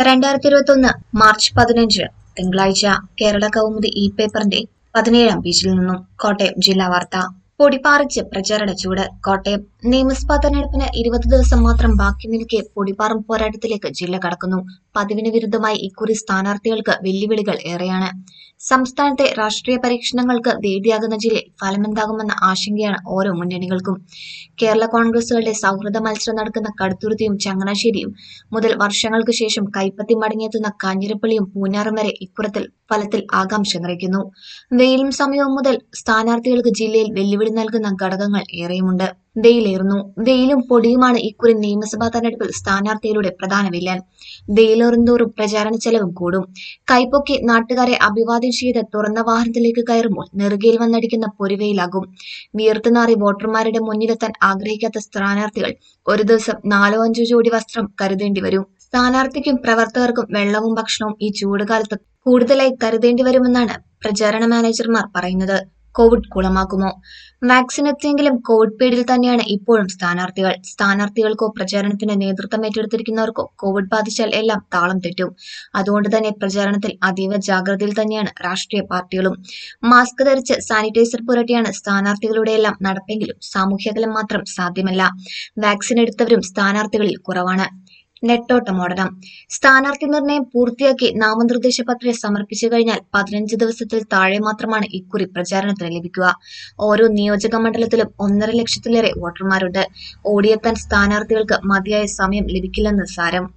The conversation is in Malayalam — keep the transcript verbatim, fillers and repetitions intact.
രണ്ടായിരത്തി ഇരുപത്തി ഒന്ന് മാർച്ച് പതിനഞ്ച് തിങ്കളാഴ്ച കേരള കൗമുദി ഇ പേപ്പറിന്റെ പതിനേഴാം പേജിൽ നിന്നും കോട്ടയം ജില്ലാ വാർത്ത. പൊടിപാറിച്ച് പ്രചാരണ ചൂട്. കോട്ടയം നിയമസഭാ തെരഞ്ഞെടുപ്പിന് ഇരുപത് ദിവസം മാത്രം ബാക്കി നിൽക്കെ പൊടിപാറും പോരാട്ടത്തിലേക്ക് ജില്ല കടക്കുന്നു. പതിവിന് വിരുദ്ധമായി ഇക്കുറി സ്ഥാനാർത്ഥികൾക്ക് വെല്ലുവിളികൾ ഏറെയാണ്. സംസ്ഥാനത്തെ രാഷ്ട്രീയ പരീക്ഷണങ്ങൾക്ക് വേദിയാകുന്ന ജില്ലയിൽ ഫലമെന്താകുമെന്ന ആശങ്കയാണ് ഓരോ മുന്നണികൾക്കും. കേരള കോൺഗ്രസുകളുടെ സൗഹൃദ മത്സരം നടക്കുന്ന കടുത്തുരുത്തിയും ചങ്ങനാശ്ശേരിയും മുതൽ വർഷങ്ങൾക്ക് ശേഷം കൈപ്പത്തി മടങ്ങിയെത്തുന്ന കാഞ്ഞിരപ്പള്ളിയും പൂഞ്ഞാറും വരെ ഇക്കുറത്തിൽ ഫലത്തിൽ ആകാംക്ഷ നിറയ്ക്കുന്നു. വെയിലും സമയവും മുതൽ സ്ഥാനാർത്ഥികൾക്ക് ജില്ലയിൽ വെല്ലുവിളി നൽകുന്ന ഘടകങ്ങൾ ഏറെയുമുണ്ട്. വെയിലേറുന്നു. വെയിലും പൊടിയുമാണ് ഇക്കുറി നിയമസഭാ തെരഞ്ഞെടുപ്പിൽ സ്ഥാനാർത്ഥികളുടെ പ്രധാന വില്ലൻ. വെയിലേറുന്തോറും പ്രചാരണ ചെലവും കൂടും. കൈപ്പൊക്കി നാട്ടുകാരെ അഭിവാദ്യം ചെയ്ത് തുറന്ന വാഹനത്തിലേക്ക് കയറുമ്പോൾ നെറുകയിൽ വന്നടിക്കുന്ന പൊരിവെയിലാകും. വിയർത്തുനാറി വോട്ടർമാരുടെ മുന്നിലെത്താൻ ആഗ്രഹിക്കാത്ത സ്ഥാനാർത്ഥികൾ ഒരു ദിവസം നാലോ അഞ്ചോ ജോഡി വസ്ത്രം കരുതേണ്ടി വരും. സ്ഥാനാർത്ഥിക്കും പ്രവർത്തകർക്കും വെള്ളവും ഭക്ഷണവും ഈ ചൂടുകാലത്ത് കൂടുതലായി കരുതേണ്ടി വരുമെന്നാണ് പ്രചാരണ മാനേജർമാർ പറയുന്നത്. കോവിഡ് കുളമാക്കുമോ? വാക്സിൻ എത്തിയെങ്കിലും കോവിഡ് പേടിയിൽ തന്നെയാണ് ഇപ്പോഴും സ്ഥാനാർത്ഥികൾ. സ്ഥാനാർത്ഥികൾക്കോ പ്രചാരണത്തിന് നേതൃത്വം ഏറ്റെടുത്തിരിക്കുന്നവർക്കോ കോവിഡ് ബാധിച്ചാൽ എല്ലാം താളം തെറ്റും. അതുകൊണ്ട് തന്നെ പ്രചാരണത്തിൽ അതീവ ജാഗ്രതയിൽ തന്നെയാണ് രാഷ്ട്രീയ പാർട്ടികളും. മാസ്ക് ധരിച്ച് സാനിറ്റൈസർ പുരട്ടിയാണ് സ്ഥാനാർത്ഥികളുടെയെല്ലാം നടപ്പെങ്കിലും സാമൂഹ്യകലം മാത്രം സാധ്യമല്ല. വാക്സിൻ എടുത്തവരും സ്ഥാനാർത്ഥികളിൽ കുറവാണ്. നെട്ടോട്ടമോടണം. സ്ഥാനാർത്ഥി നിർണയം പൂർത്തിയാക്കി നാമനിർദ്ദേശ പത്രിക സമർപ്പിച്ചു കഴിഞ്ഞാൽ പതിനഞ്ച് ദിവസത്തിൽ താഴെ മാത്രമാണ് ഇക്കുറി പ്രചാരണത്തിന് ലഭിക്കുക. ഓരോ നിയോജക മണ്ഡലത്തിലും ഒന്നര ലക്ഷത്തിലേറെ വോട്ടർമാരുണ്ട്. ഓടിയെത്താൻ സ്ഥാനാർത്ഥികൾക്ക് മതിയായ സമയം ലഭിക്കില്ലെന്ന് സാരം.